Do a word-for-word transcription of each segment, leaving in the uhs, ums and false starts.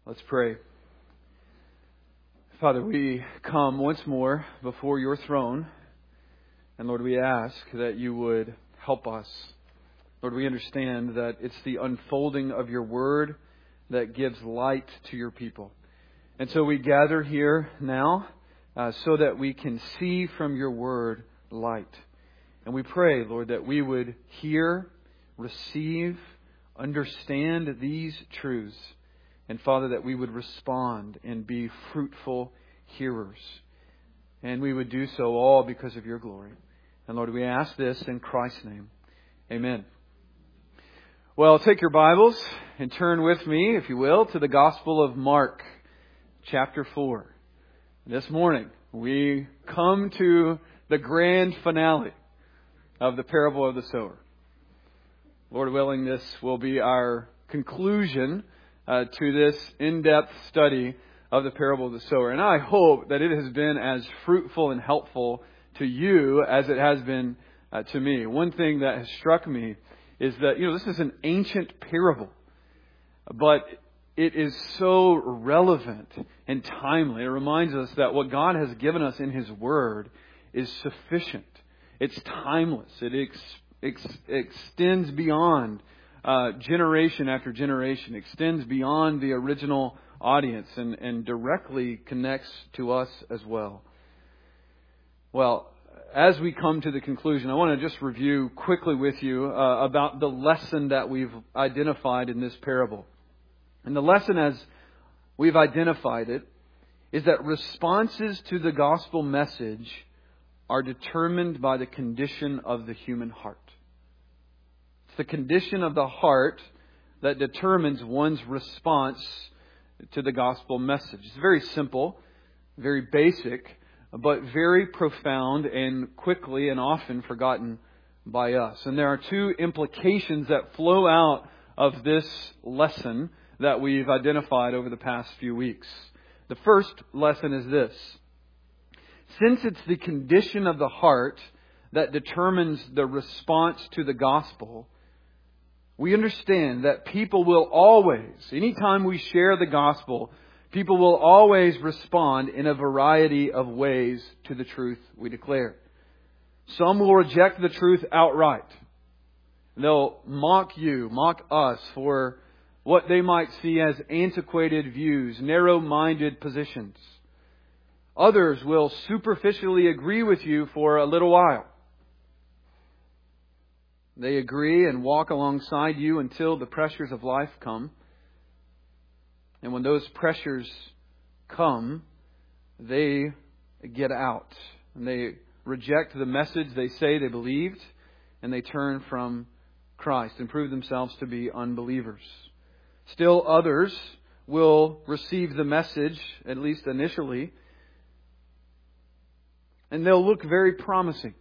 Let's pray. Father, we come once more before your throne. And Lord, we ask that you would help us. Lord, we understand that it's the unfolding of your word that gives light to your people. And so we gather here now uh, so that we can see from your word light. And we pray, Lord, that we would hear, receive, understand these truths. And Father, that we would respond and be fruitful hearers. And we would do so all because of your glory. And Lord, we ask this in Christ's name. Amen. Well, take your Bibles and turn with me, if you will, to the Gospel of Mark, chapter four. This morning, we come to the grand finale of the parable of the sower. Lord willing, this will be our conclusion Uh, to this in-depth study of the parable of the sower. And I hope that it has been as fruitful and helpful to you as it has been uh, to me. One thing that has struck me is that, you know, this is an ancient parable, but it is so relevant and timely. It reminds us that what God has given us in His Word is sufficient. It's timeless. It ex- ex- extends beyond Uh, generation after generation, extends beyond the original audience and, and directly connects to us as well. Well, as we come to the conclusion, I want to just review quickly with you uh, about the lesson that we've identified in this parable. And the lesson, as we've identified it, is that responses to the gospel message are determined by the condition of the human heart. The condition of the heart that determines one's response to the gospel message. It's very simple, very basic, but very profound and quickly and often forgotten by us. And there are two implications that flow out of this lesson that we've identified over the past few weeks. The first lesson is this. Since it's the condition of the heart that determines the response to the gospel, we understand that people will always, anytime we share the gospel, people will always respond in a variety of ways to the truth we declare. Some will reject the truth outright. They'll mock you, mock us for what they might see as antiquated views, narrow-minded positions. Others will superficially agree with you for a little while. They agree and walk alongside you until the pressures of life come. And when those pressures come, they get out. And they reject the message they say they believed. And they turn from Christ and prove themselves to be unbelievers. Still others will receive the message, at least initially. And they'll look very promising.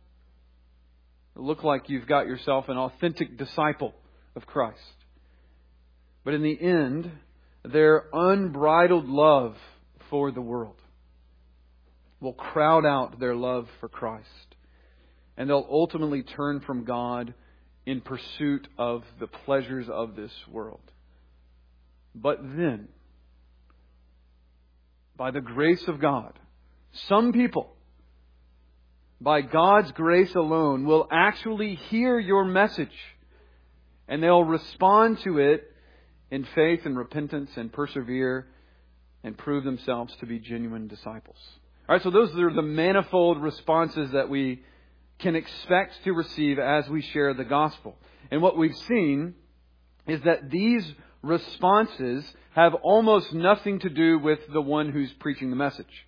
Look like you've got yourself an authentic disciple of Christ. But in the end, their unbridled love for the world will crowd out their love for Christ. And they'll ultimately turn from God in pursuit of the pleasures of this world. But then, by the grace of God, some people, by God's grace alone, will actually hear your message. And they'll respond to it in faith and repentance and persevere and prove themselves to be genuine disciples. All right, so those are the manifold responses that we can expect to receive as we share the gospel. And what we've seen is that these responses have almost nothing to do with the one who's preaching the message.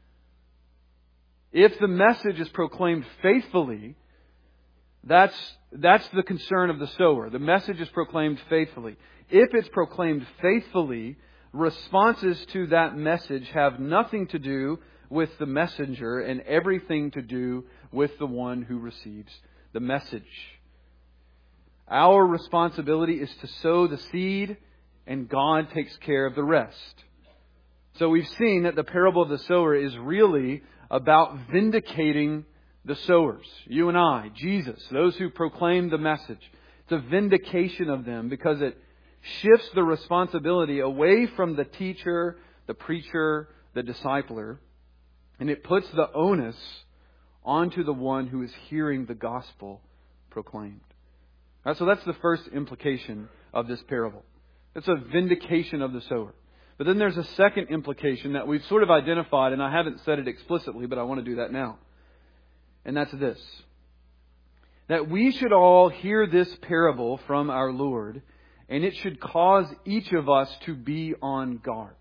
If the message is proclaimed faithfully, that's, that's the concern of the sower. The message is proclaimed faithfully. If it's proclaimed faithfully, responses to that message have nothing to do with the messenger and everything to do with the one who receives the message. Our responsibility is to sow the seed, and God takes care of the rest. So we've seen that the parable of the sower is really about vindicating the sowers. You and I, Jesus, those who proclaim the message. It's a vindication of them because it shifts the responsibility away from the teacher, the preacher, the discipler, and it puts the onus onto the one who is hearing the gospel proclaimed. Right, so that's the first implication of this parable. It's a vindication of the sower. But then there's a second implication that we've sort of identified, and I haven't said it explicitly, but I want to do that now. And that's this. That we should all hear this parable from our Lord, and it should cause each of us to be on guard.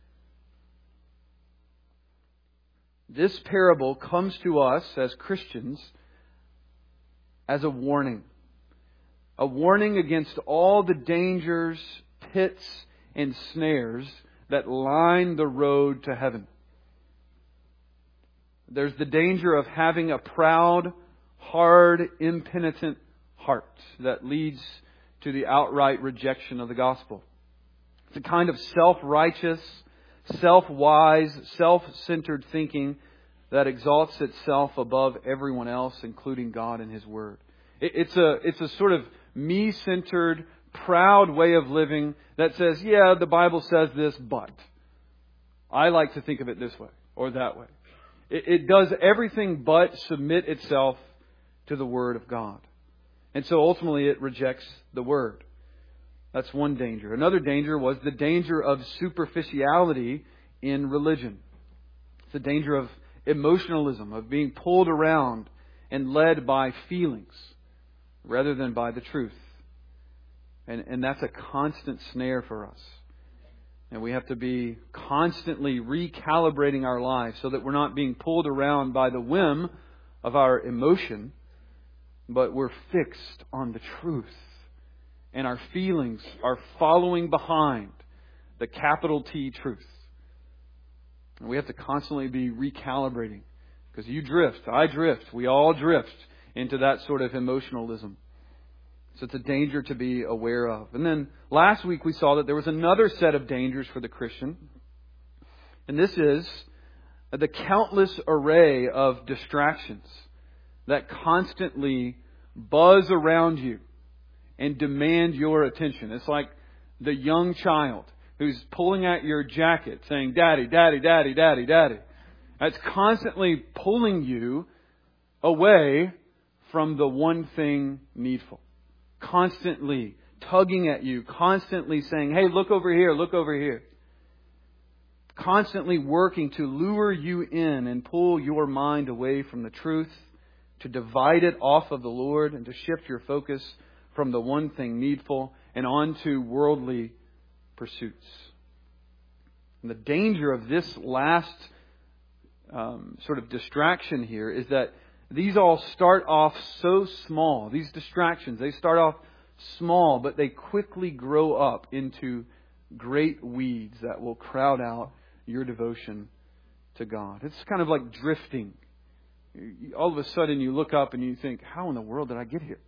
This parable comes to us as Christians as a warning. A warning against all the dangers, pits, and snares that line the road to heaven. There's the danger of having a proud, hard, impenitent heart that leads to the outright rejection of the gospel. It's a kind of self-righteous, self-wise, self-centered thinking that exalts itself above everyone else, including God and His Word. It's a, it's a sort of me-centered, proud way of living that says, yeah, the Bible says this, but I like to think of it this way or that way. It, it does everything but submit itself to the Word of God. And so ultimately it rejects the Word. That's one danger. Another danger was the danger of superficiality in religion. It's the danger of emotionalism, of being pulled around and led by feelings rather than by the truth. And, and that's a constant snare for us. And we have to be constantly recalibrating our lives so that we're not being pulled around by the whim of our emotion, but we're fixed on the truth. And our feelings are following behind the capital T truth. And we have to constantly be recalibrating. Because you drift, I drift, we all drift into that sort of emotionalism. So it's a danger to be aware of. And then last week we saw that there was another set of dangers for the Christian. And this is the countless array of distractions that constantly buzz around you and demand your attention. It's like the young child who's pulling at your jacket saying, Daddy, Daddy, Daddy, Daddy, Daddy. It's constantly pulling you away from the one thing needful. Constantly tugging at you. Constantly saying, hey, look over here, look over here. Constantly working to lure you in and pull your mind away from the truth. To divide it off of the Lord and to shift your focus from the one thing needful and onto worldly pursuits. And the danger of this last um, sort of distraction here is that these all start off so small. These distractions, they start off small, but they quickly grow up into great weeds that will crowd out your devotion to God. It's kind of like drifting. All of a sudden you look up and you think, how in the world did I get here?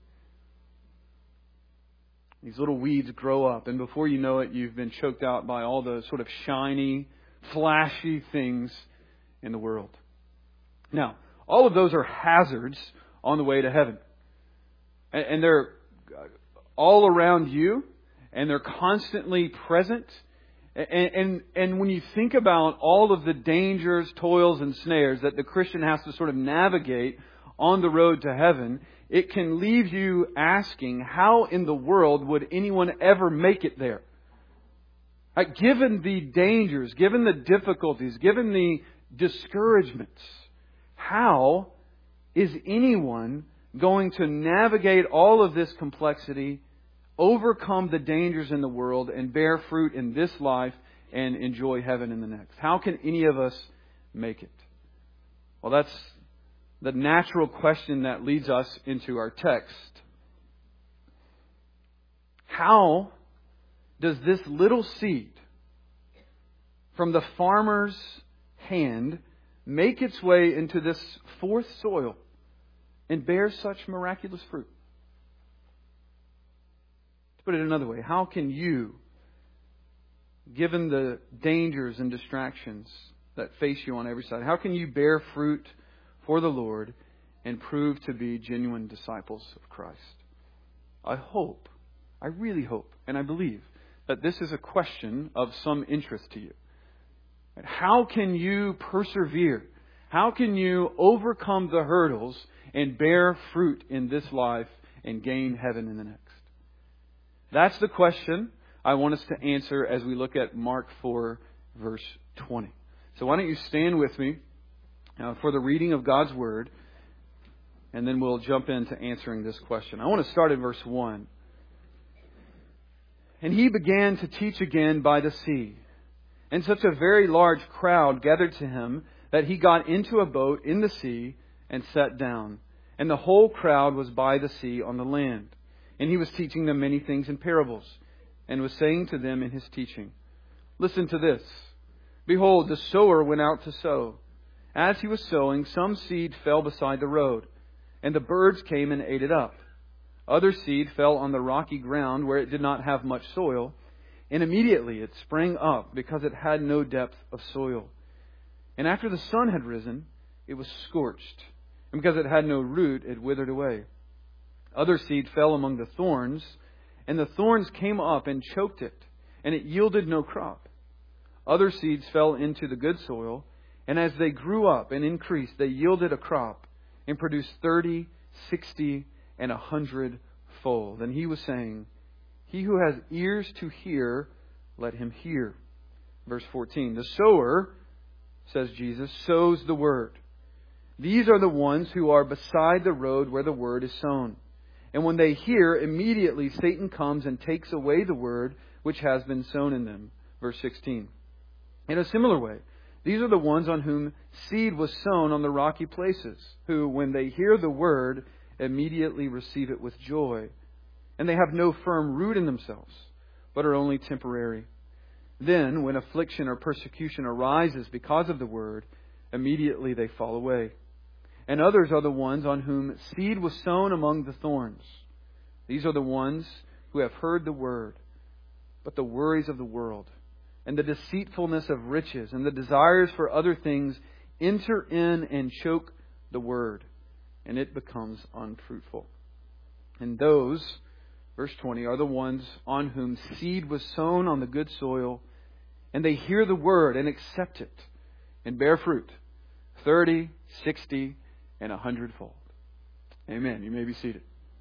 These little weeds grow up, and before you know it, you've been choked out by all the sort of shiny, flashy things in the world. Now, all of those are hazards on the way to heaven. And they're all around you, and they're constantly present. And, and, and when you think about all of the dangers, toils, and snares that the Christian has to sort of navigate on the road to heaven, it can leave you asking, how in the world would anyone ever make it there? Like, given the dangers, given the difficulties, given the discouragements, how is anyone going to navigate all of this complexity, overcome the dangers in the world, and bear fruit in this life and enjoy heaven in the next? How can any of us make it? Well, that's the natural question that leads us into our text. How does this little seed from the farmer's hand make its way into this fourth soil and bear such miraculous fruit? To put it another way, how can you, given the dangers and distractions that face you on every side, how can you bear fruit for the Lord and prove to be genuine disciples of Christ? I hope, I really hope, and I believe that this is a question of some interest to you. How can you persevere? How can you overcome the hurdles and bear fruit in this life and gain heaven in the next? That's the question I want us to answer as we look at Mark four, verse twenty. So why don't you stand with me uh, for the reading of God's Word, and then we'll jump into answering this question. I want to start at verse one. And he began to teach again by the sea. And such a very large crowd gathered to him that he got into a boat in the sea and sat down. And the whole crowd was by the sea on the land. And he was teaching them many things in parables, and was saying to them in his teaching, Listen to this. Behold, the sower went out to sow. As he was sowing, some seed fell beside the road, and the birds came and ate it up. Other seed fell on the rocky ground where it did not have much soil, and immediately it sprang up because it had no depth of soil. And after the sun had risen, it was scorched, and because it had no root, it withered away. Other seed fell among the thorns, and the thorns came up and choked it, and it yielded no crop. Other seeds fell into the good soil, and as they grew up and increased, they yielded a crop, and produced thirty, sixty, and a hundred fold. And he was saying, He who has ears to hear, let him hear. Verse fourteen, the sower, says Jesus, sows the word. These are the ones who are beside the road where the word is sown. And when they hear, immediately Satan comes and takes away the word which has been sown in them. Verse sixteen. In a similar way, these are the ones on whom seed was sown on the rocky places, who, when they hear the word, immediately receive it with joy. And they have no firm root in themselves, but are only temporary. Then, when affliction or persecution arises because of the word, immediately they fall away. And others are the ones on whom seed was sown among the thorns. These are the ones who have heard the word, but the worries of the world, and the deceitfulness of riches, and the desires for other things enter in and choke the word, and it becomes unfruitful. And those, verse twenty, are the ones on whom seed was sown on the good soil, and they hear the word and accept it, and bear fruit, thirty, sixty, and a hundredfold. Amen. You may be seated.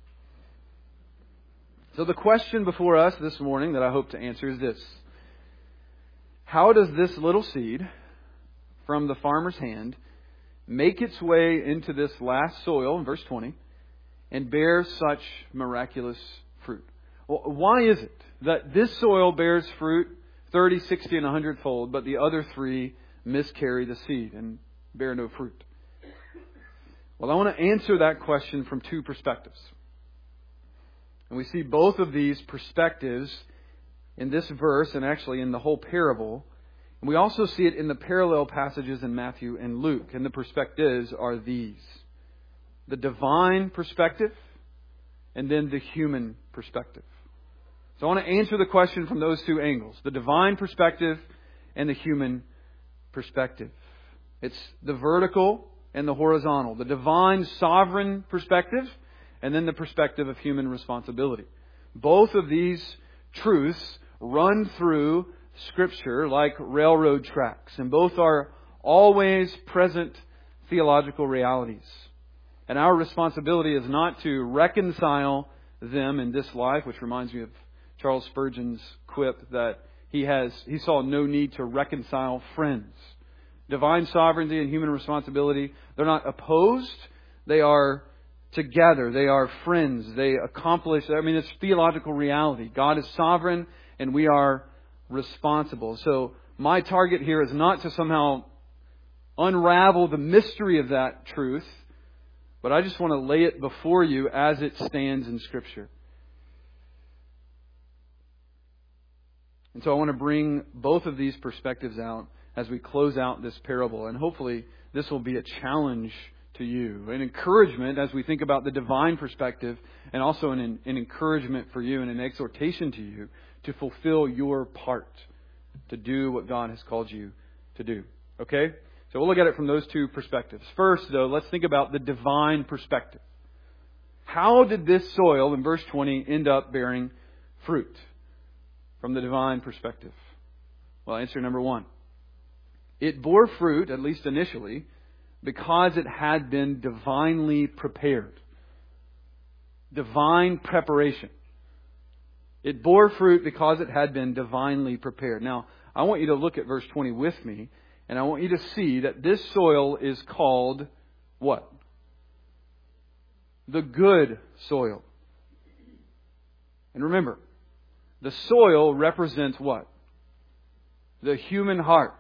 So the question before us this morning that I hope to answer is this. How does this little seed from the farmer's hand make its way into this last soil, in verse twenty, and bear such miraculous fruit? Well, why is it that this soil bears fruit thirty, sixty, and a hundredfold, but the other three miscarry the seed and bear no fruit? Well, I want to answer that question from two perspectives. And we see both of these perspectives in this verse and actually in the whole parable. And we also see it in the parallel passages in Matthew and Luke. And the perspectives are these. The divine perspective and then the human perspective. So I want to answer the question from those two angles. The divine perspective and the human perspective. It's the vertical and the horizontal. The divine sovereign perspective and then the perspective of human responsibility. Both of these truths run through Scripture like railroad tracks, and both are always present theological realities. And our responsibility is not to reconcile them in this life, which reminds me of Charles Spurgeon's quip that he has he saw no need to reconcile friends. Divine sovereignty and human responsibility, they're not opposed, they are together, they are friends, they accomplish, I mean, it's theological reality. God is sovereign and we are responsible. So my target here is not to somehow unravel the mystery of that truth, but I just want to lay it before you as it stands in Scripture. And so I want to bring both of these perspectives out as we close out this parable. And hopefully this will be a challenge to you, an encouragement as we think about the divine perspective, and also an, an encouragement for you and an exhortation to you to fulfill your part, to do what God has called you to do. Okay? So we'll look at it from those two perspectives. First, though, let's think about the divine perspective. How did this soil, in verse twenty, end up bearing fruit? from the divine perspective? Well, answer number one. It bore fruit, at least initially, because it had been divinely prepared. Divine preparation. It bore fruit because it had been divinely prepared. Now, I want you to look at verse twenty with me, and I want you to see that this soil is called what? The good soil. And remember, the soil represents what? The human heart.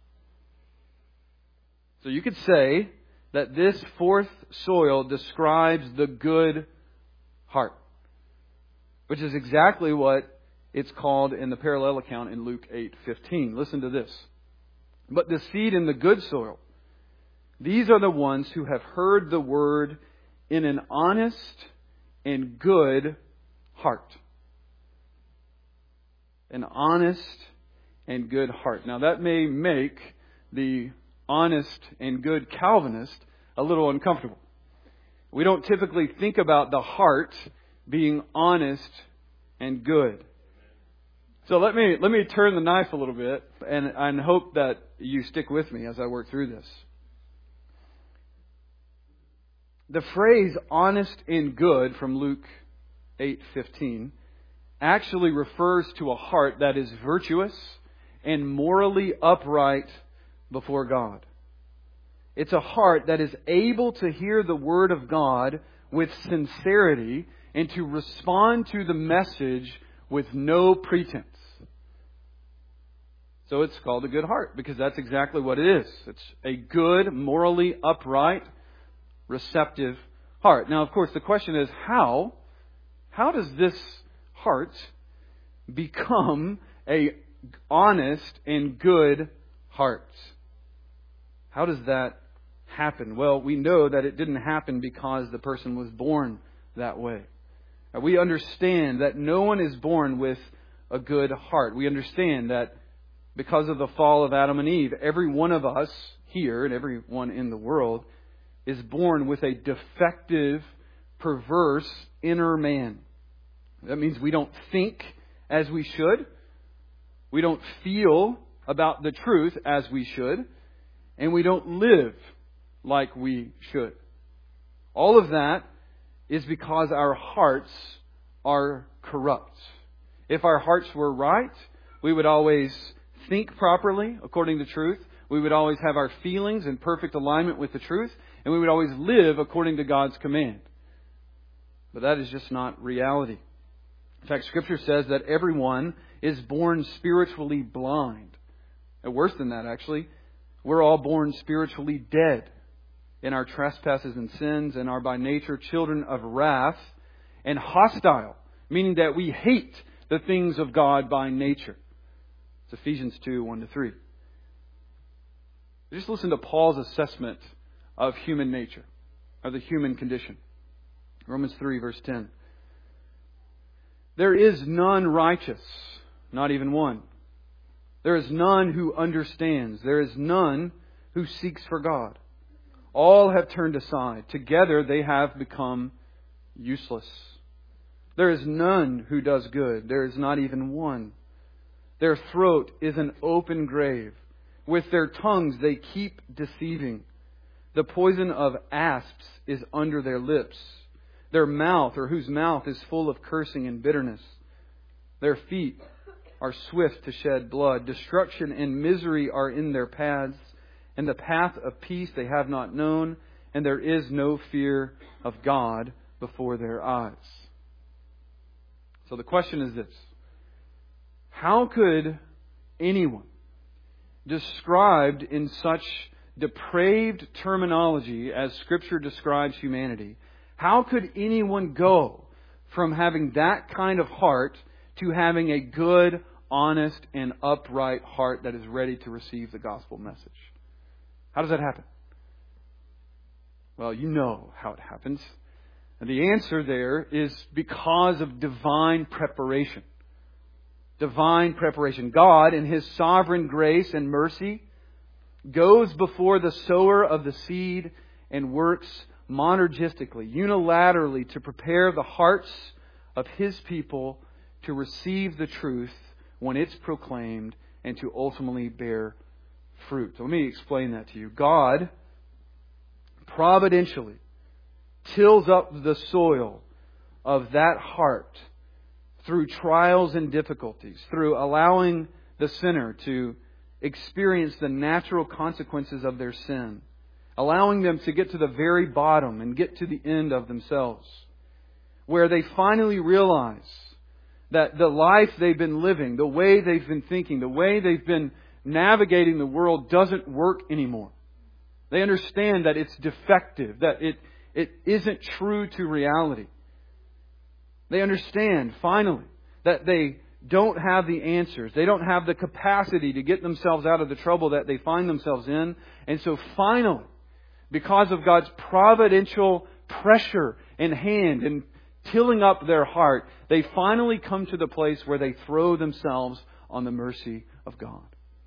So you could say that this fourth soil describes the good heart, which is exactly what it's called in the parallel account in Luke eight fifteen. Listen to this. But the seed in the good soil, these are the ones who have heard the word in an honest and good heart. An honest and good heart. Now that may make the honest and good Calvinist a little uncomfortable. We don't typically think about the heart being honest and good. So let me let me turn the knife a little bit and, and hope that you stick with me as I work through this. The phrase honest and good from Luke eight fifteen actually refers to a heart that is virtuous and morally upright before God. It's a heart that is able to hear the Word of God with sincerity and to respond to the message with no pretense. So it's called a good heart because that's exactly what it is. It's a good, morally upright, receptive heart. Now, of course, the question is how? How does this heart become a honest and good heart? How does that happen? Well, we know that it didn't happen because the person was born that way. We understand that no one is born with a good heart. We understand that because of the fall of Adam and Eve, every one of us here and everyone in the world is born with a defective, perverse inner man. That means we don't think as we should. We don't feel about the truth as we should. And we don't live like we should. All of that is because our hearts are corrupt. If our hearts were right, we would always think properly according to truth. We would always have our feelings in perfect alignment with the truth. And we would always live according to God's command. But that is just not reality. In fact, Scripture says that everyone is born spiritually blind. And worse than that, actually, we're all born spiritually dead in our trespasses and sins and are by nature children of wrath and hostile, meaning that we hate the things of God by nature. It's Ephesians two, one to three. Just listen to Paul's assessment of human nature, of the human condition. Romans three, verse ten. There is none righteous, not even one. There is none who understands. There is none who seeks for God. All have turned aside. Together they have become useless. There is none who does good. There is not even one. Their throat is an open grave. With their tongues they keep deceiving. The poison of asps is under their lips. Their mouth, or whose mouth, is full of cursing and bitterness. Their feet are swift to shed blood. Destruction and misery are in their paths. And the path of peace they have not known. And there is no fear of God before their eyes. So the question is this. How could anyone described in such depraved terminology as Scripture describes humanity, how could anyone go from having that kind of heart to having a good, honest, and upright heart that is ready to receive the gospel message? How does that happen? Well, you know how it happens. And the answer there is because of divine preparation. Divine preparation. God, in His sovereign grace and mercy, goes before the sower of the seed and works monergistically, unilaterally, to prepare the hearts of His people to receive the truth when it's proclaimed and to ultimately bear fruit. So let me explain that to you. God providentially tills up the soil of that heart through trials and difficulties, through allowing the sinner to experience the natural consequences of their sin, allowing them to get to the very bottom and get to the end of themselves, where they finally realize that the life they've been living, the way they've been thinking, the way they've been navigating the world doesn't work anymore. They understand that it's defective, that it, it isn't true to reality. They understand, finally, that they don't have the answers. They don't have the capacity to get themselves out of the trouble that they find themselves in. And so finally, because of God's providential pressure and hand and tilling up their heart, they finally come to the place where they throw themselves on the mercy of God.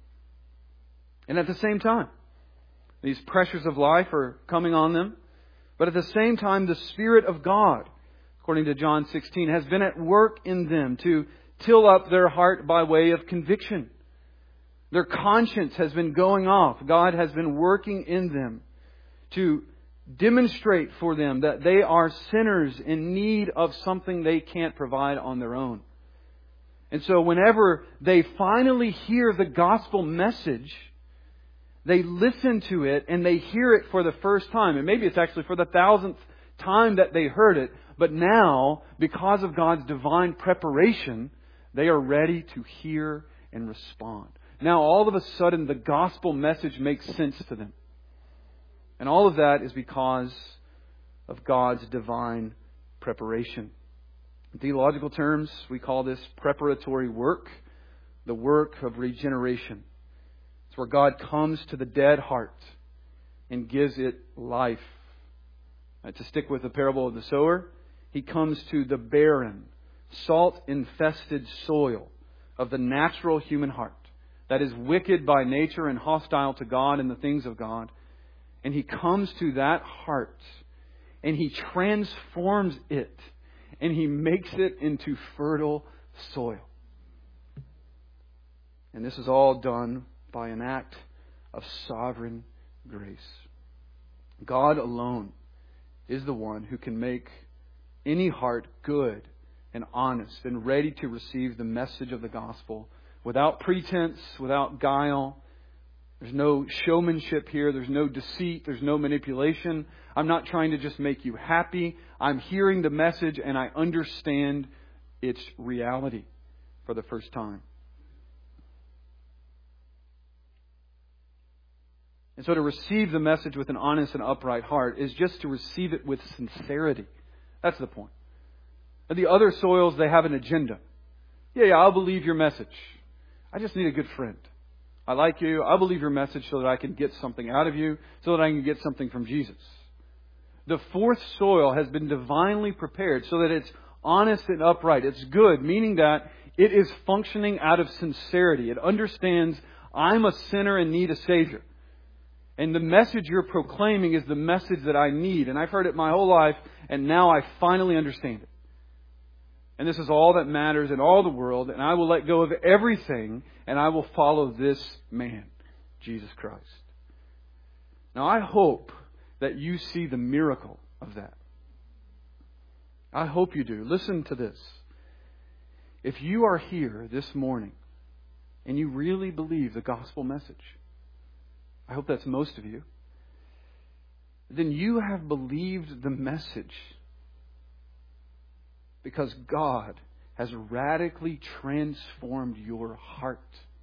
And at the same time, these pressures of life are coming on them. But at the same time, the Spirit of God, according to John sixteen, has been at work in them to till up their heart by way of conviction. Their conscience has been going off. God has been working in them to demonstrate for them that they are sinners in need of something they can't provide on their own. And so whenever they finally hear the gospel message, they listen to it and they hear it for the first time. And maybe it's actually for the thousandth time that they heard it. But now, because of God's divine preparation, they are ready to hear and respond. Now, all of a sudden, the gospel message makes sense to them. And all of that is because of God's divine preparation. In theological terms, we call this preparatory work, the work of regeneration. It's where God comes to the dead heart and gives it life. Uh, to stick with the parable of the sower, He comes to the barren, salt-infested soil of the natural human heart that is wicked by nature and hostile to God and the things of God. And He comes to that heart and He transforms it and He makes it into fertile soil. And this is all done by an act of sovereign grace. God alone is the one who can make any heart good and honest and ready to receive the message of the gospel without pretense, without guile. There's no showmanship here. There's no deceit. There's no manipulation. I'm not trying to just make you happy. I'm hearing the message and I understand its reality for the first time. And so to receive the message with an honest and upright heart is just to receive it with sincerity. That's the point. And the other soils, they have an agenda. Yeah, yeah, I'll believe your message. I just need a good friend. I like you. I'll believe your message so that I can get something out of you, so that I can get something from Jesus. The fourth soil has been divinely prepared so that it's honest and upright. It's good, meaning that it is functioning out of sincerity. It understands I'm a sinner and need a Savior. And the message you're proclaiming is the message that I need. And I've heard it my whole life, and now I finally understand it. And this is all that matters in all the world, and I will let go of everything, and I will follow this man, Jesus Christ. Now, I hope that you see the miracle of that. I hope you do. Listen to this. If you are here this morning, and you really believe the gospel message, I hope that's most of you, then you have believed the message because God has radically transformed your heart.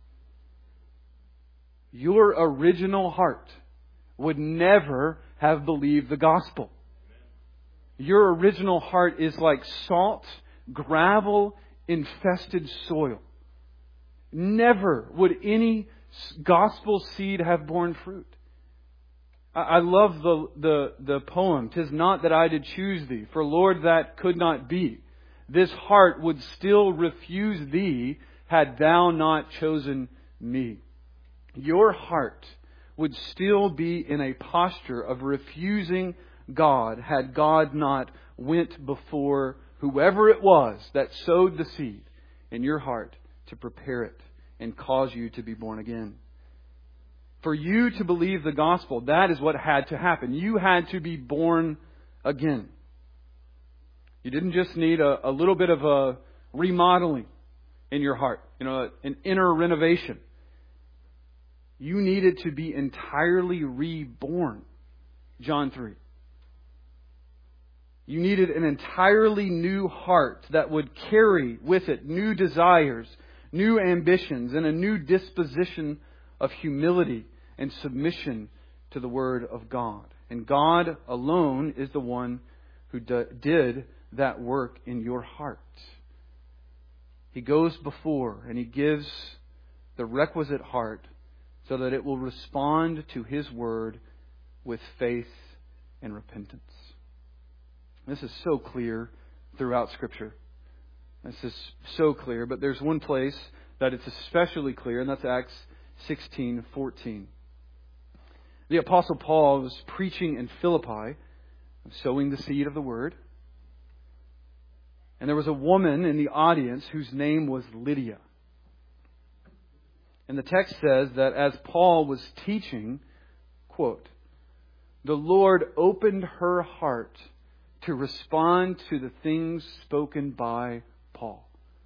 Your original heart would never have believed the gospel. Your original heart is like salt, gravel, infested soil. Never would any gospel seed have borne fruit. I love the, the, the poem, "'Tis not that I did choose thee, for Lord, that could not be. This heart would still refuse thee, had thou not chosen me." Your heart would still be in a posture of refusing God, had God not went before whoever it was that sowed the seed in your heart to prepare it and cause you to be born again. For you to believe the gospel, that is what had to happen. You had to be born again. You didn't just need a, a little bit of a remodeling in your heart, you know, an inner renovation. You needed to be entirely reborn. John three. You needed an entirely new heart that would carry with it new desires, new ambitions, and a new disposition of humility and submission to the Word of God. And God alone is the one who d- did that work in your heart. He goes before and He gives the requisite heart so that it will respond to His Word with faith and repentance. This is so clear throughout Scripture. This is so clear, but there's one place that it's especially clear, and that's Acts sixteen fourteen. The Apostle Paul was preaching in Philippi, sowing the seed of the Word. And there was a woman in the audience whose name was Lydia. And the text says that as Paul was teaching, quote, the Lord opened her heart to respond to the things spoken by Paul.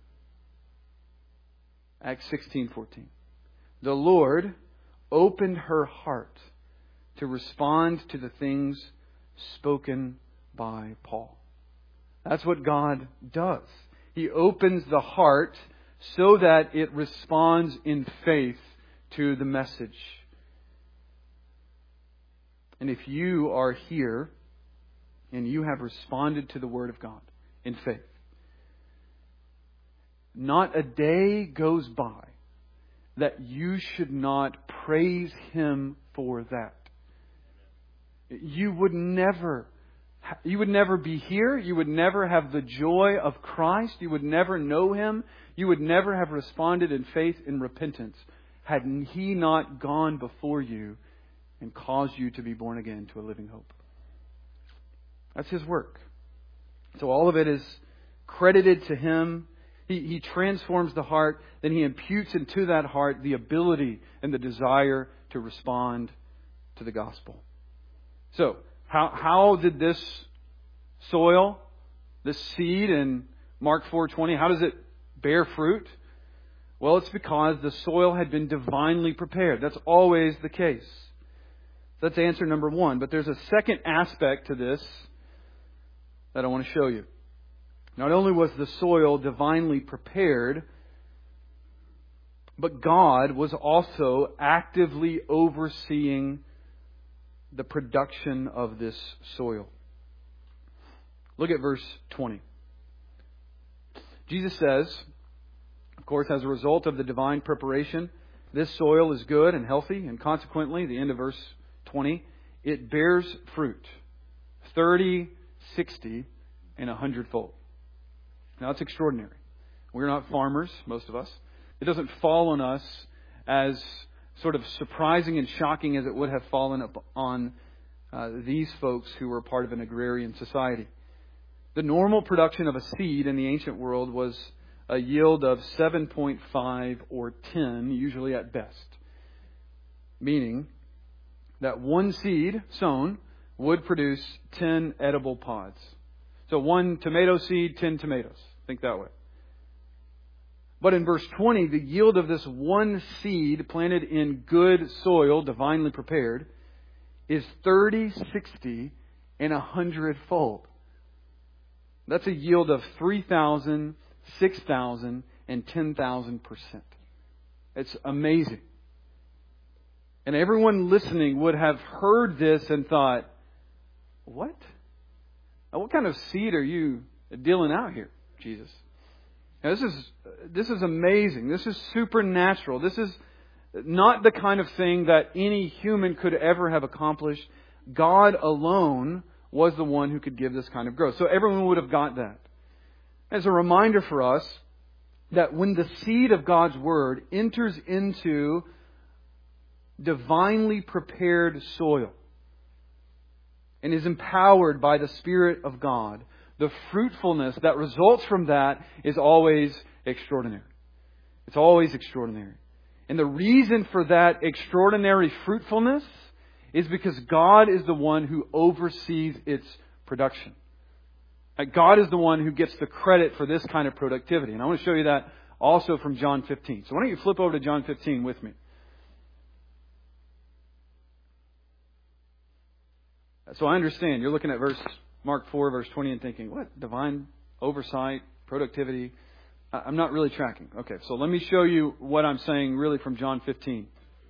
Acts sixteen fourteen. The Lord opened her heart to respond to the things spoken by Paul. That's what God does. He opens the heart so that it responds in faith to the message. And if you are here and you have responded to the Word of God in faith, not a day goes by that you should not praise Him for that. You would never, you would never be here. You would never have the joy of Christ. You would never know Him. You would never have responded in faith and repentance had He not gone before you and caused you to be born again to a living hope. That's His work. So all of it is credited to Him. He, he transforms the heart. Then He imputes into that heart the ability and the desire to respond to the gospel. So, how how did this soil, this seed in Mark four twenty, how does it bear fruit? Well, it's because the soil had been divinely prepared. That's always the case. That's answer number one. But there's a second aspect to this that I want to show you. Not only was the soil divinely prepared, but God was also actively overseeing the production of this soil. Look at verse twenty. Jesus says, of course, as a result of the divine preparation, this soil is good and healthy, and consequently, the end of verse twenty, it bears fruit, thirty, sixty, and a hundredfold. Now, it's extraordinary. We're not farmers, most of us. It doesn't fall on us as sort of surprising and shocking as it would have fallen on uh, these folks who were part of an agrarian society. The normal production of a seed in the ancient world was a yield of seven point five or ten, usually at best. Meaning that one seed sown would produce ten edible pods. So one tomato seed, ten tomatoes. Think that way. But in verse twenty, the yield of this one seed planted in good soil, divinely prepared, is thirty, sixty, and a hundredfold. That's a yield of three thousand, six thousand, and ten thousand percent. It's amazing. And everyone listening would have heard this and thought, what? What kind of seed are you dealing out here, Jesus? Now, this is this is amazing. This is supernatural. This is not the kind of thing that any human could ever have accomplished. God alone was the one who could give this kind of growth. So everyone would have got that. As a reminder for us that when the seed of God's Word enters into divinely prepared soil and is empowered by the Spirit of God, the fruitfulness that results from that is always extraordinary. It's always extraordinary. And the reason for that extraordinary fruitfulness is because God is the one who oversees its production. God is the one who gets the credit for this kind of productivity. And I want to show you that also from John fifteen. So why don't you flip over to John fifteen with me. So I understand you're looking at verse Mark four, verse twenty, and thinking, what? Divine oversight, productivity? I'm not really tracking. Okay, so let me show you what I'm saying really from John fifteen.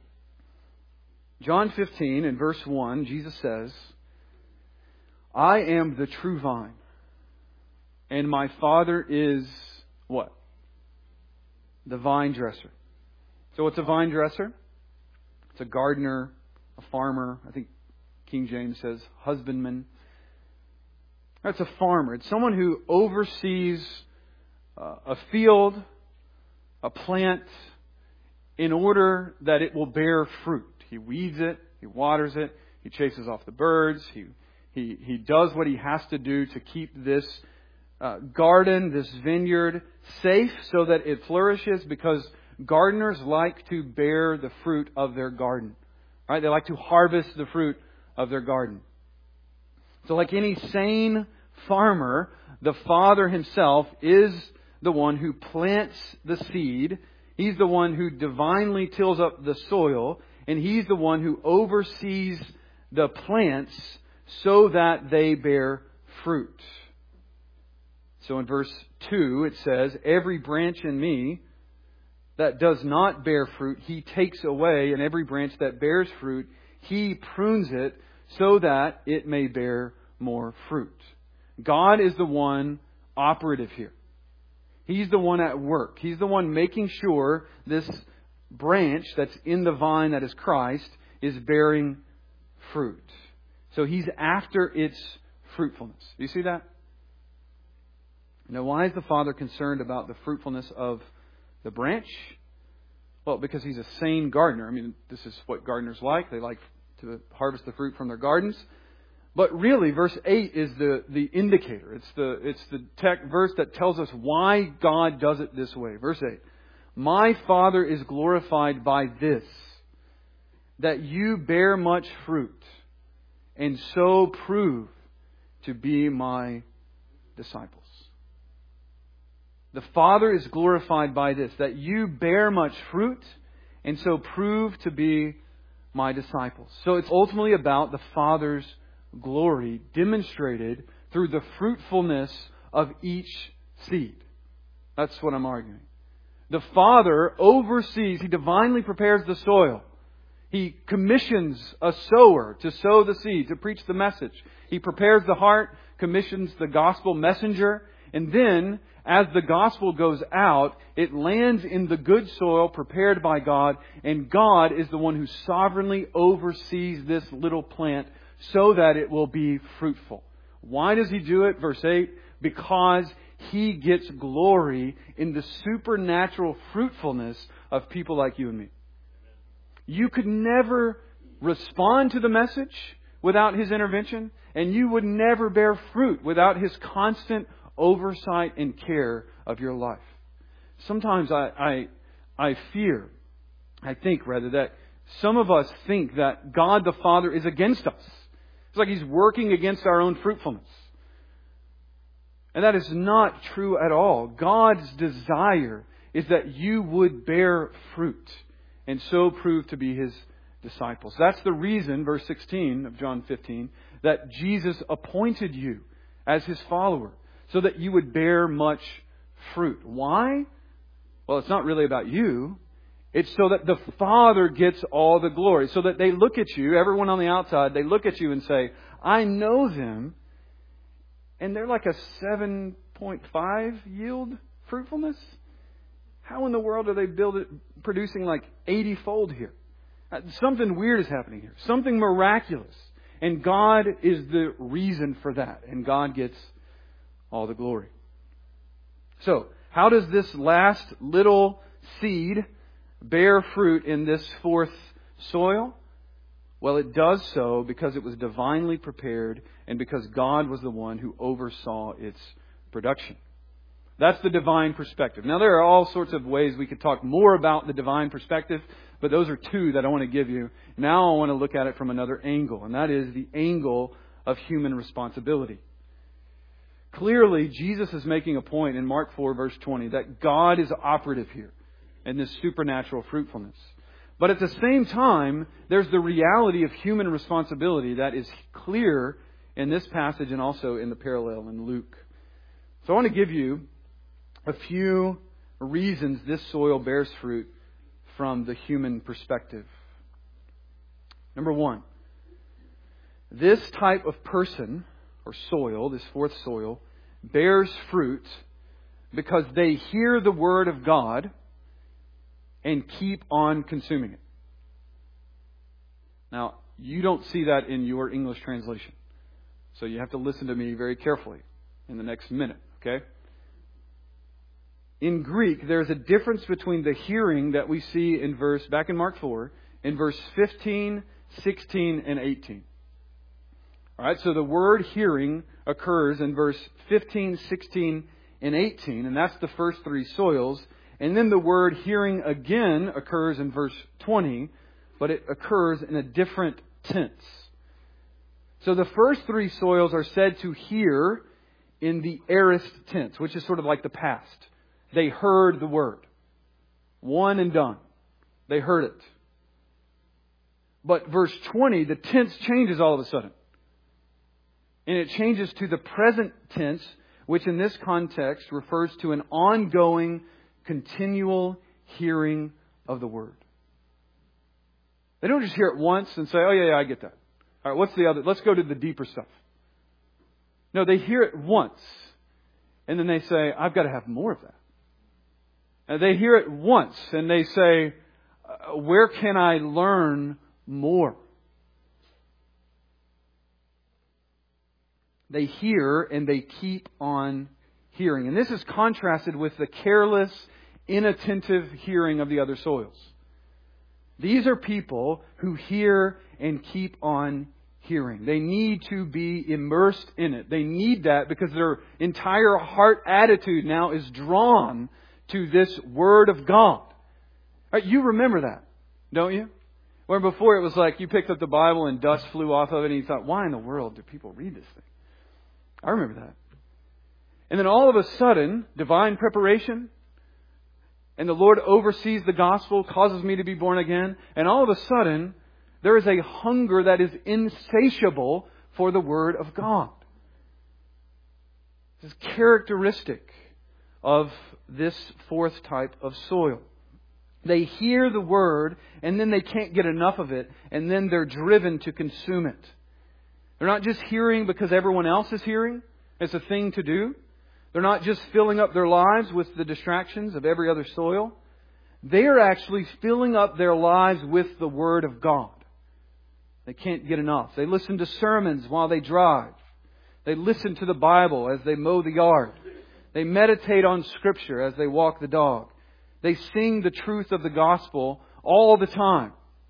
John fifteen in verse one, Jesus says, I am the true vine, and my Father is what? The vine dresser. So what's a vine dresser? It's a gardener, a farmer. I think King James says husbandman. That's a farmer. It's someone who oversees uh, a field, a plant, in order that it will bear fruit. He weeds it, he waters it, he chases off the birds, he he he does what he has to do to keep this uh, garden, this vineyard, safe so that it flourishes, because gardeners like to bear the fruit of their garden. Right? They like to harvest the fruit of their garden. So like any sane farmer, the Father Himself is the one who plants the seed. He's the one who divinely tills up the soil, and He's the one who oversees the plants so that they bear fruit. So in verse two it says, every branch in me that does not bear fruit, He takes away, and every branch that bears fruit, He prunes it so that it may bear more fruit. God is the one operative here. He's the one at work. He's the one making sure this branch that's in the vine that is Christ is bearing fruit. So He's after its fruitfulness. Do you see that? Now, why is the Father concerned about the fruitfulness of the branch? Well, because He's a sane gardener. I mean, this is what gardeners like. They like to harvest the fruit from their gardens. But really, verse eight is the, the indicator. It's the it's the tech verse that tells us why God does it this way. Verse eight. My Father is glorified by this, that you bear much fruit, and so prove to be my disciples. The Father is glorified by this, that you bear much fruit, and so prove to be my disciples. So it's ultimately about the Father's glory demonstrated through the fruitfulness of each seed. That's what I'm arguing. The Father oversees, He divinely prepares the soil. He commissions a sower to sow the seed, to preach the message. He prepares the heart, commissions the gospel messenger, and then, as the gospel goes out, it lands in the good soil prepared by God, and God is the one who sovereignly oversees this little plant so that it will be fruitful. Why does He do it? Verse eight, because He gets glory in the supernatural fruitfulness of people like you and me. You could never respond to the message without His intervention, and you would never bear fruit without His constant oversight and care of your life. Sometimes I, I, I fear, I think rather, that some of us think that God the Father is against us. It's like He's working against our own fruitfulness. And that is not true at all. God's desire is that you would bear fruit and so prove to be His disciples. That's the reason, verse sixteen of John fifteen, that Jesus appointed you as His follower, so that you would bear much fruit. Why? Well, it's not really about you. It's so that the Father gets all the glory. So that they look at you, everyone on the outside, they look at you and say, I know them, and they're like a seven point five yield fruitfulness. How in the world are they build it, producing like eighty-fold here? Something weird is happening here. Something miraculous. And God is the reason for that. And God gets all the glory. So, how does this last little seed bear fruit in this fourth soil? Well, it does so because it was divinely prepared and because God was the one who oversaw its production. That's the divine perspective. Now, there are all sorts of ways we could talk more about the divine perspective, but those are two that I want to give you. Now I want to look at it from another angle, and that is the angle of human responsibility. Clearly, Jesus is making a point in Mark four, verse twenty, that God is operative here in this supernatural fruitfulness. But at the same time, there's the reality of human responsibility that is clear in this passage and also in the parallel in Luke. So I want to give you a few reasons this soil bears fruit from the human perspective. Number one, this type of person or soil, this fourth soil, bears fruit because they hear the Word of God and keep on consuming it. Now, you don't see that in your English translation. So you have to listen to me very carefully in the next minute, okay? In Greek, there's a difference between the hearing that we see in verse, back in Mark four, in verse fifteen, sixteen, and eighteen. Alright, so the word hearing occurs in verse fifteen, sixteen, and eighteen, and that's the first three soils. And then the word hearing again occurs in verse twenty, but it occurs in a different tense. So the first three soils are said to hear in the aorist tense, which is sort of like the past. They heard the word. One and done. They heard it. But verse twenty, the tense changes all of a sudden. And it changes to the present tense, which in this context refers to an ongoing, continual hearing of the word. They don't just hear it once and say, oh yeah, yeah, I get that. All right, what's the other? Let's go to the deeper stuff. No, they hear it once. And then they say, I've got to have more of that. And they hear it once and they say, where can I learn more? They hear and they keep on hearing. And this is contrasted with the careless, inattentive hearing of the other soils. These are people who hear and keep on hearing. They need to be immersed in it. They need that because their entire heart attitude now is drawn to this Word of God. Right, you remember that, don't you? Where before it was like you picked up the Bible and dust flew off of it and you thought, why in the world do people read this thing? I remember that. And then all of a sudden, divine preparation, and the Lord oversees the gospel, causes me to be born again, and all of a sudden, there is a hunger that is insatiable for the Word of God. This is characteristic of this fourth type of soil. They hear the Word, and then they can't get enough of it, and then they're driven to consume it. They're not just hearing because everyone else is hearing. It's a thing to do. They're not just filling up their lives with the distractions of every other soil. They are actually filling up their lives with the Word of God. They can't get enough. They listen to sermons while they drive. They listen to the Bible as they mow the yard. They meditate on Scripture as they walk the dog. They sing the truth of the gospel all the time.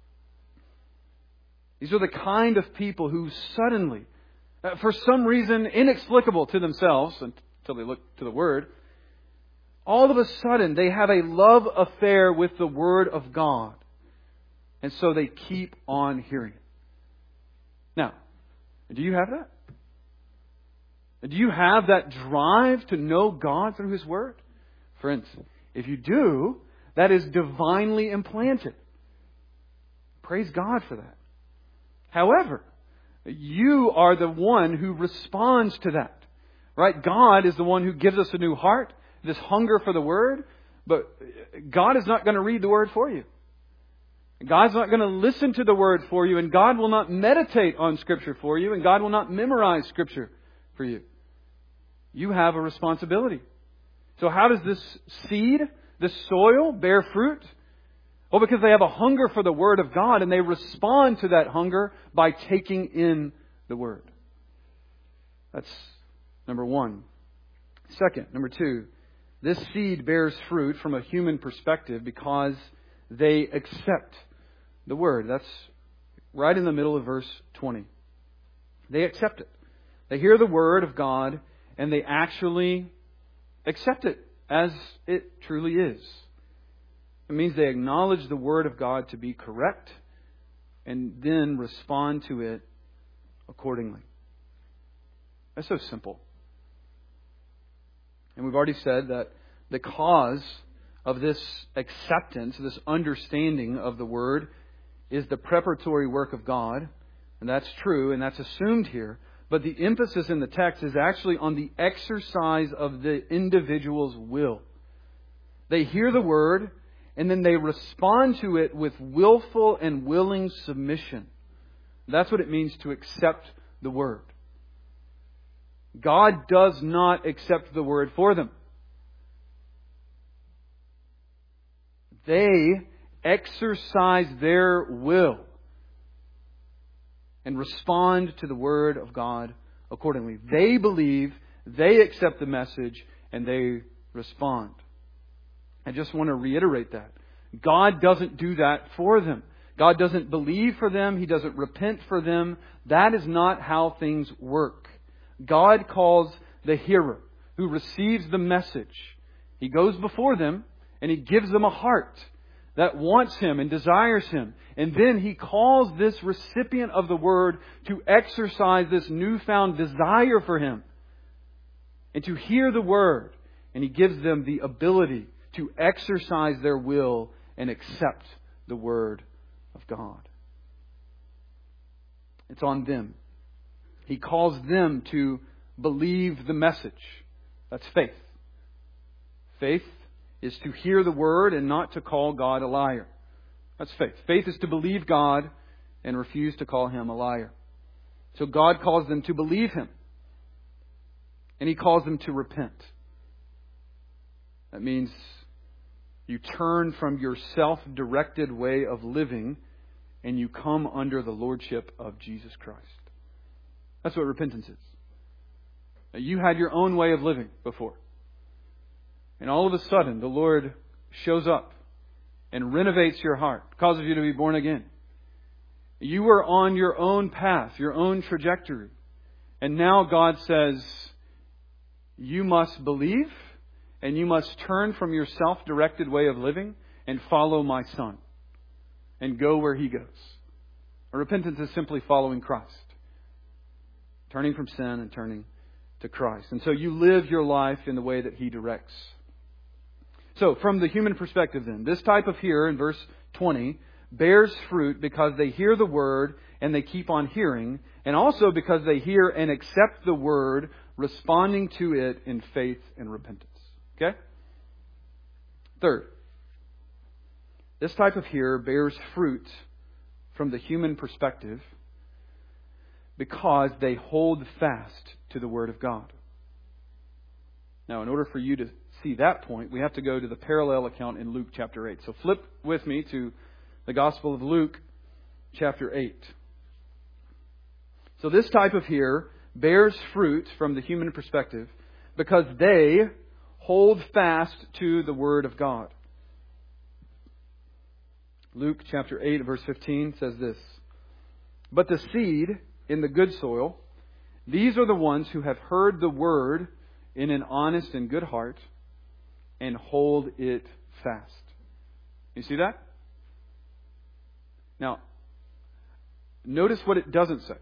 These are the kind of people who suddenly, for some reason inexplicable to themselves until they look to the Word, all of a sudden they have a love affair with the Word of God. And so they keep on hearing it. Now, do you have that? Do you have that drive to know God through His Word? Friends, if you do, that is divinely implanted. Praise God for that. However, you are the one who responds to that. Right? God is the one who gives us a new heart, this hunger for the Word, but God is not going to read the Word for you. God's not going to listen to the Word for you, and God will not meditate on Scripture for you, and God will not memorize Scripture for you. You have a responsibility. So how does this seed, this soil, bear fruit? Well, because they have a hunger for the Word of God, and they respond to that hunger by taking in the Word. That's number one. Second, number two, this seed bears fruit from a human perspective because they accept the Word. That's right in the middle of verse twenty. They accept it. They hear the Word of God, and they actually accept it as it truly is. It means they acknowledge the Word of God to be correct and then respond to it accordingly. That's so simple. And we've already said that the cause of this acceptance, this understanding of the Word, is the preparatory work of God. And that's true, and that's assumed here. But the emphasis in the text is actually on the exercise of the individual's will. They hear the Word, and then they respond to it with willful and willing submission. That's what it means to accept the Word. God does not accept the Word for them. They exercise their will and respond to the Word of God accordingly. They believe, they accept the message, and they respond. I just want to reiterate that. God doesn't do that for them. God doesn't believe for them. He doesn't repent for them. That is not how things work. God calls the hearer who receives the message. He goes before them and He gives them a heart that wants Him and desires Him. And then He calls this recipient of the Word to exercise this newfound desire for Him and to hear the Word. And He gives them the ability to exercise their will and accept the Word of God. It's on them. He calls them to believe the message. That's faith. Faith is to hear the Word and not to call God a liar. That's faith. Faith is to believe God and refuse to call Him a liar. So God calls them to believe Him. And He calls them to repent. That means you turn from your self-directed way of living and you come under the lordship of Jesus Christ. That's what repentance is. Now, you had your own way of living before. And all of a sudden, the Lord shows up and renovates your heart, causes you to be born again. You were on your own path, your own trajectory. And now God says, you must believe and you must turn from your self-directed way of living and follow my Son and go where He goes. Repentance is simply following Christ. Turning from sin and turning to Christ. And so you live your life in the way that He directs. So, from the human perspective then, this type of hearer in verse twenty bears fruit because they hear the Word and they keep on hearing, and also because they hear and accept the Word, responding to it in faith and repentance. Okay? Third, this type of hearer bears fruit from the human perspective because they hold fast to the Word of God. Now, in order for you to see that point, we have to go to the parallel account in Luke chapter eight. So flip with me to the Gospel of Luke chapter eight. So this type of hearer bears fruit from the human perspective because they hold fast to the Word of God. Luke chapter eight, verse fifteen says this: But the seed in the good soil, these are the ones who have heard the Word in an honest and good heart and hold it fast. You see that? Now, notice what it doesn't say.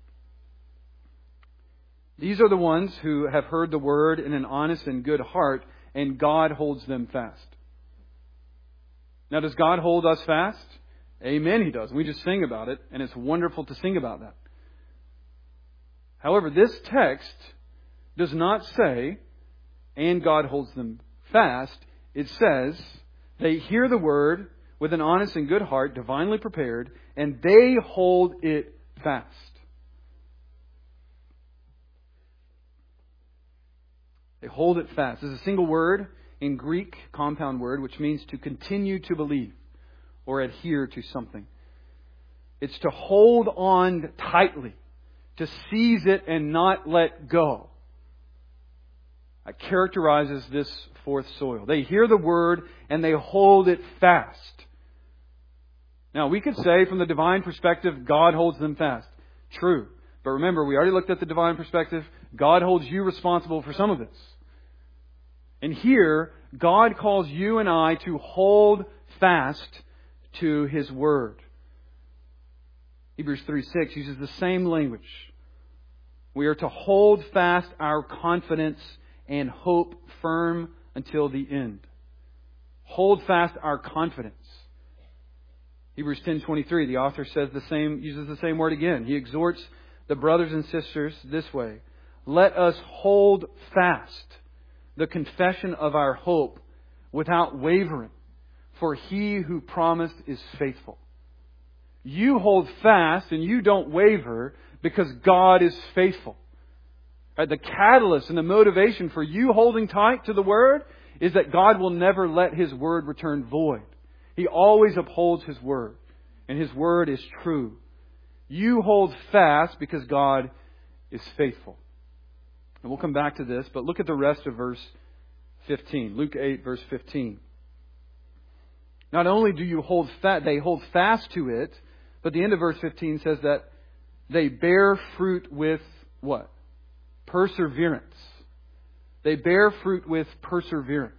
These are the ones who have heard the Word in an honest and good heart, and God holds them fast. Now, does God hold us fast? Amen, He does. We just sing about it, and it's wonderful to sing about that. However, this text does not say, and God holds them fast. It says, they hear the Word with an honest and good heart, divinely prepared, and they hold it fast. They hold it fast. There's a single word in Greek, compound word, which means to continue to believe or adhere to something. It's to hold on tightly, to seize it and not let go. That characterizes this fourth soil. They hear the Word and they hold it fast. Now, we could say from the divine perspective, God holds them fast. True. But remember, we already looked at the divine perspective. God holds you responsible for some of this. And here, God calls you and I to hold fast to His Word. Hebrews three six uses the same language. We are to hold fast our confidence and hope firm until the end. Hold fast our confidence. Hebrews ten twenty-three, the author says the same, uses the same word again. He exhorts the brothers and sisters this way: let us hold fast the confession of our hope without wavering, for He who promised is faithful. You hold fast and you don't waver because God is faithful. Right? The catalyst and the motivation for you holding tight to the Word is that God will never let His Word return void. He always upholds His Word, and His Word is true. You hold fast because God is faithful. And we'll come back to this, but look at the rest of verse fifteen. Luke eight, verse fifteen. Not only do you hold fast, they hold fast to it, but the end of verse fifteen says that they bear fruit with what? Perseverance. They bear fruit with perseverance.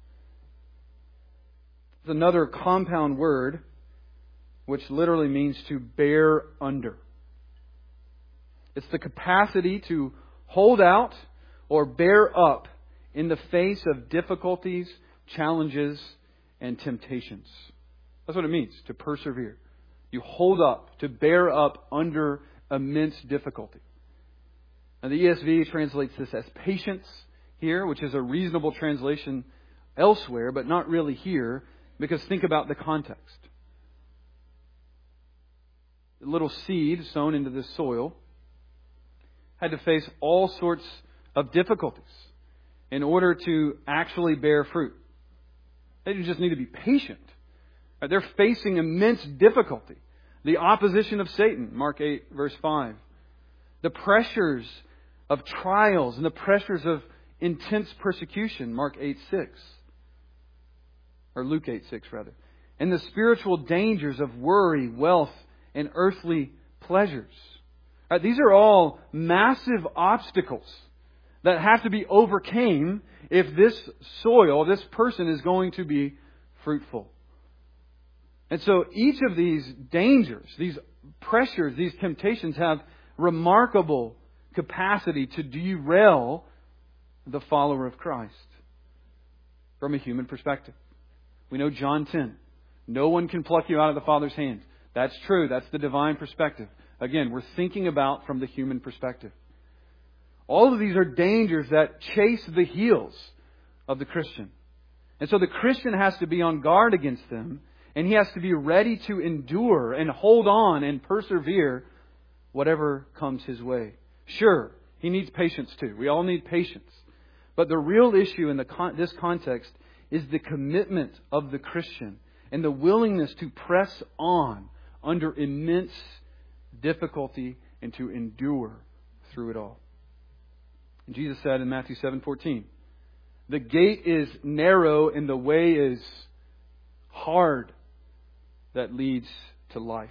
It's another compound word which literally means to bear under. It's the capacity to hold out or bear up in the face of difficulties, challenges, and temptations. That's what it means, to persevere. You hold up, to bear up under immense difficulty. And the E S V translates this as patience here, which is a reasonable translation elsewhere, but not really here, because think about the context. The little seed sown into this soil had to face all sorts of difficulties in order to actually bear fruit. They didn't just need to be patient. They're facing immense difficulty. The opposition of Satan, Mark eight, verse five. The pressures of trials and the pressures of intense persecution, Mark eight six. Or Luke eight six, rather. And the spiritual dangers of worry, wealth, and earthly pleasures. Right, these are all massive obstacles that have to be overcome if this soil, this person is going to be fruitful. And so each of these dangers, these pressures, these temptations have remarkable capacity to derail the follower of Christ from a human perspective. We know John ten. No one can pluck you out of the Father's hand. That's true. That's the divine perspective. Again, we're thinking about from the human perspective. All of these are dangers that chase the heels of the Christian. And so the Christian has to be on guard against them, and he has to be ready to endure and hold on and persevere whatever comes his way. Sure, he needs patience too. We all need patience. But the real issue in the con- this context is the commitment of the Christian and the willingness to press on under immense difficulty and to endure through it all. And Jesus said in Matthew seven fourteen, the gate is narrow and the way is hard that leads to life.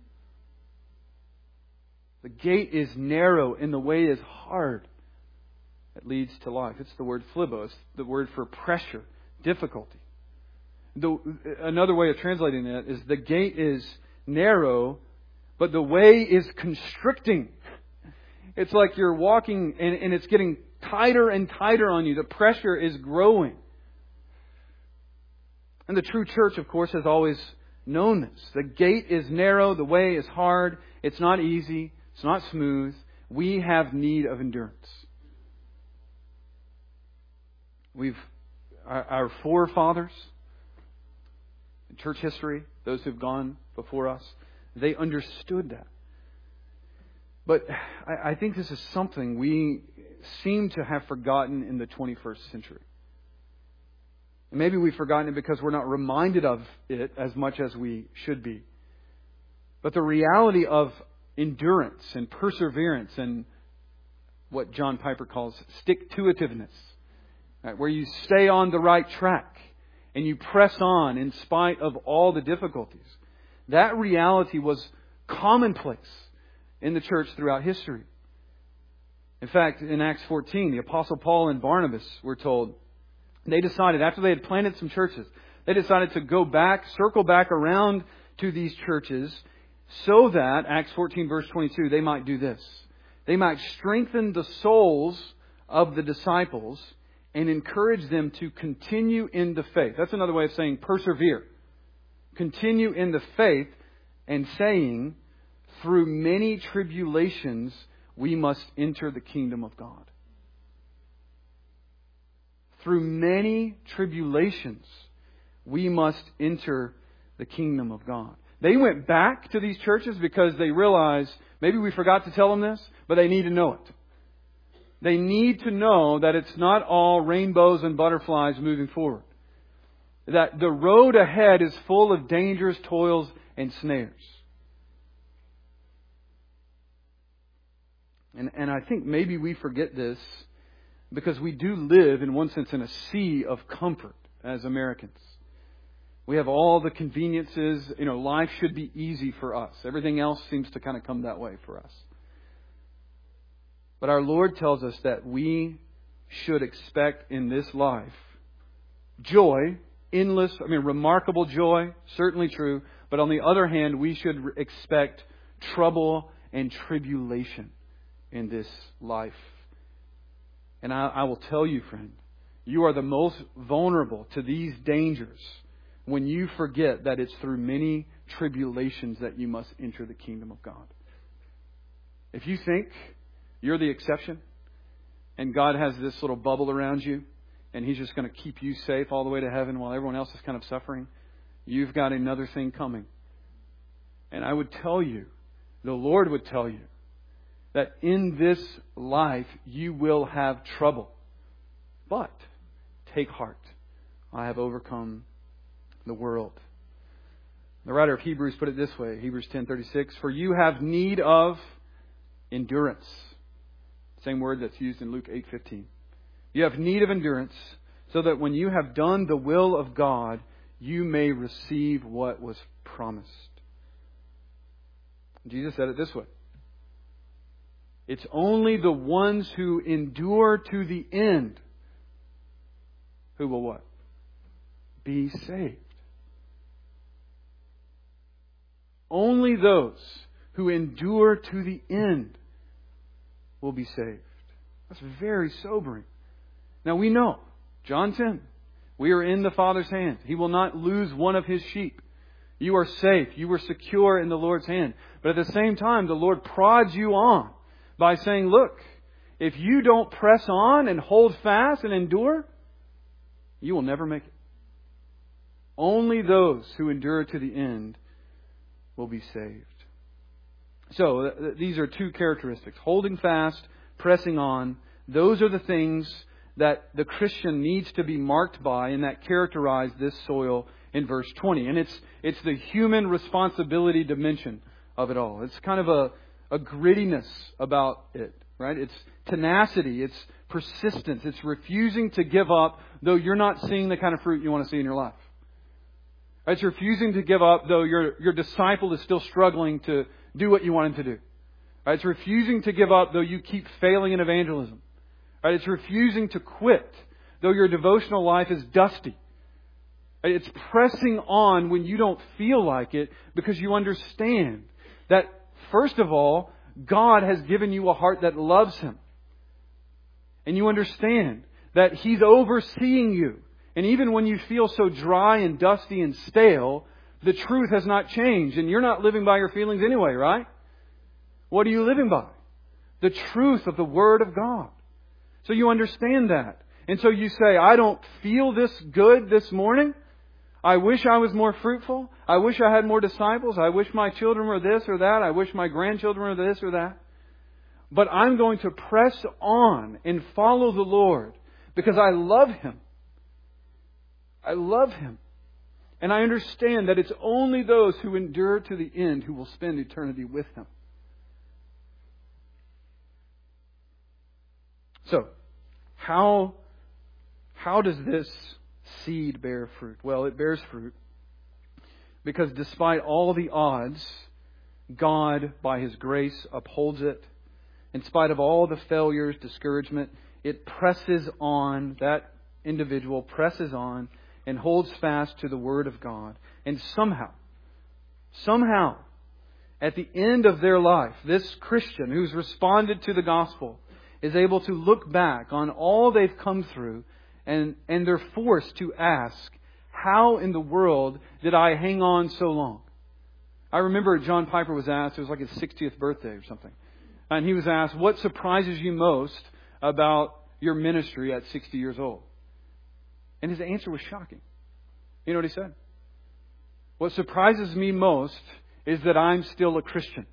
The gate is narrow and the way is hard that leads to life. It's the word phlebo. It's the word for pressure, difficulty. The, another way of translating that is the gate is narrow, but the way is constricting. It's like you're walking and, and it's getting tighter and tighter on you. The pressure is growing. And the true church, of course, has always known this. The gate is narrow, the way is hard, it's not easy, it's not smooth. We have need of endurance. We've our, our forefathers in church history, those who've gone before us, they understood that. But I, I think this is something we seem to have forgotten in the twenty-first century. And maybe we've forgotten it because we're not reminded of it as much as we should be. But the reality of endurance and perseverance and what John Piper calls stick-to-itiveness, right, where you stay on the right track and you press on in spite of all the difficulties. That reality was commonplace in the church throughout history. In fact, in Acts fourteen, the Apostle Paul and Barnabas were told, they decided, after they had planted some churches, they decided to go back, circle back around to these churches so that, Acts fourteen verse twenty-two, they might do this. They might strengthen the souls of the disciples and encourage them to continue in the faith. That's another way of saying persevere. Continue in the faith, and saying, through many tribulations we must enter the kingdom of God. Through many tribulations we must enter the kingdom of God. They went back to these churches because they realized, maybe we forgot to tell them this, but they need to know it. They need to know that it's not all rainbows and butterflies moving forward. That the road ahead is full of dangers, toils, and snares. And, and I think maybe we forget this because we do live, in one sense, in a sea of comfort as Americans. We have all the conveniences. You know, life should be easy for us. Everything else seems to kind of come that way for us. But our Lord tells us that we should expect in this life joy, endless, I mean, remarkable joy, certainly true. But on the other hand, we should expect trouble and tribulation in this life. And I, I will tell you, friend, you are the most vulnerable to these dangers when you forget that it's through many tribulations that you must enter the kingdom of God. If you think you're the exception and God has this little bubble around you and He's just going to keep you safe all the way to heaven while everyone else is kind of suffering, you've got another thing coming. And I would tell you, the Lord would tell you, that in this life you will have trouble. But take heart. I have overcome the world. The writer of Hebrews put it this way, Hebrews ten thirty-six, for you have need of endurance. Same word that's used in Luke eight fifteen. You have need of endurance so that when you have done the will of God, you may receive what was promised. Jesus said it this way. It's only the ones who endure to the end who will what? Be saved. Only those who endure to the end will be saved. That's very sobering. Now we know, John ten, we are in the Father's hands. He will not lose one of His sheep. You are safe. You are secure in the Lord's hand. But at the same time, the Lord prods you on by saying, look, if you don't press on and hold fast and endure, you will never make it. Only those who endure to the end will be saved. So th- these are two characteristics. Holding fast, pressing on. Those are the things that the Christian needs to be marked by and that characterize this soil in verse twenty. And it's it's the human responsibility dimension of it all. It's kind of a, a grittiness about it, right? It's tenacity. It's persistence. It's refusing to give up though you're not seeing the kind of fruit you want to see in your life. It's refusing to give up though your, your disciple is still struggling to do what you want him to do. It's refusing to give up though you keep failing in evangelism. It's refusing to quit though your devotional life is dusty. It's pressing on when you don't feel like it because you understand that, first of all, God has given you a heart that loves Him. And you understand that He's overseeing you. And even when you feel so dry and dusty and stale, the truth has not changed. And you're not living by your feelings anyway, right? What are you living by? The truth of the Word of God. So you understand that. And so you say, I don't feel this good this morning. I wish I was more fruitful. I wish I had more disciples. I wish my children were this or that. I wish my grandchildren were this or that. But I'm going to press on and follow the Lord because I love Him. I love Him. And I understand that it's only those who endure to the end who will spend eternity with Him. So, how, how does this seed bear fruit? Well, it bears fruit because despite all the odds, God, by His grace, upholds it. In spite of all the failures, discouragement, it presses on. That individual presses on and holds fast to the Word of God. And somehow, somehow, at the end of their life, this Christian who's responded to the gospel is able to look back on all they've come through, and, and they're forced to ask, how in the world did I hang on so long? I remember John Piper was asked, it was like his sixtieth birthday or something, and he was asked, what surprises you most about your ministry at sixty years old? And his answer was shocking. You know what he said? What surprises me most is that I'm still a Christian.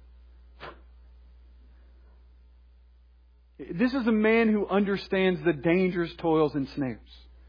This is a man who understands the dangers, toils, and snares.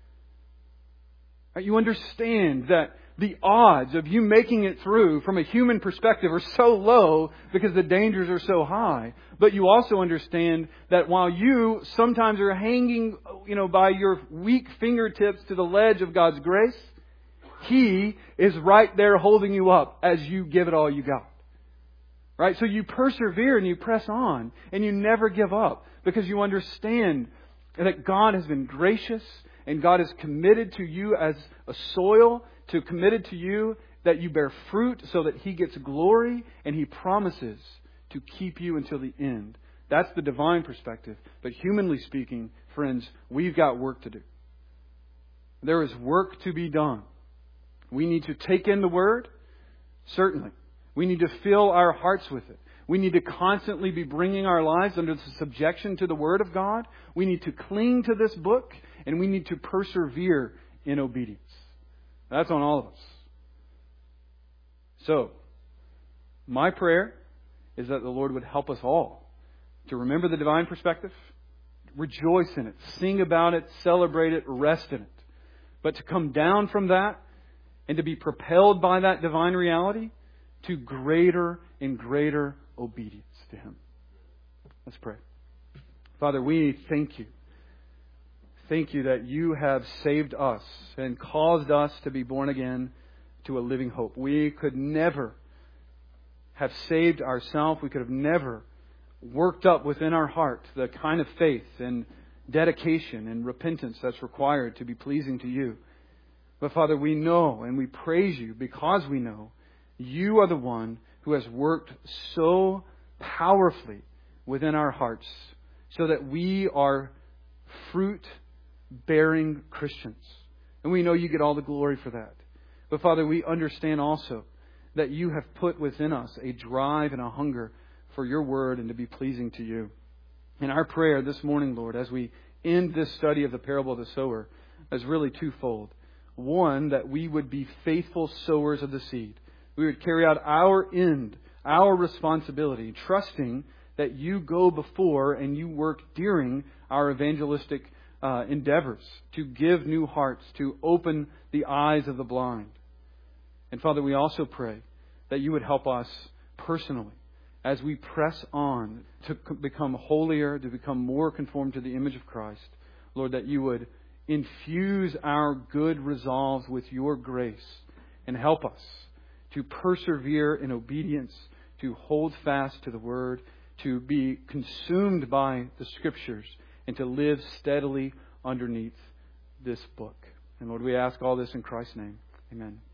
You understand that the odds of you making it through from a human perspective are so low because the dangers are so high. But you also understand that while you sometimes are hanging, you know, by your weak fingertips to the ledge of God's grace, He is right there holding you up as you give it all you got. Right? So you persevere and you press on and you never give up because you understand that God has been gracious and God is committed to you as a soil, to committed to you that you bear fruit so that He gets glory, and He promises to keep you until the end. That's the divine perspective. But humanly speaking, friends, we've got work to do. There is work to be done. We need to take in the Word, certainly. We need to fill our hearts with it. We need to constantly be bringing our lives under the subjection to the Word of God. We need to cling to this book, and we need to persevere in obedience. That's on all of us. So, my prayer is that the Lord would help us all to remember the divine perspective, rejoice in it, sing about it, celebrate it, rest in it. But to come down from that and to be propelled by that divine reality to greater and greater obedience to Him. Let's pray. Father, we thank You. Thank You that You have saved us and caused us to be born again to a living hope. We could never have saved ourselves. We could have never worked up within our heart the kind of faith and dedication and repentance that's required to be pleasing to You. But Father, we know and we praise You because we know You are the one who has worked so powerfully within our hearts so that we are fruit-bearing Christians. And we know You get all the glory for that. But Father, we understand also that You have put within us a drive and a hunger for Your Word and to be pleasing to You. And our prayer this morning, Lord, as we end this study of the parable of the sower, is really twofold. One, that we would be faithful sowers of the seed. We would carry out our end, our responsibility, trusting that You go before and You work during our evangelistic uh, endeavors to give new hearts, to open the eyes of the blind. And Father, we also pray that You would help us personally as we press on to become holier, to become more conformed to the image of Christ. Lord, that You would infuse our good resolves with Your grace and help us to persevere in obedience, to hold fast to the Word, to be consumed by the Scriptures, and to live steadily underneath this book. And Lord, we ask all this in Christ's name. Amen.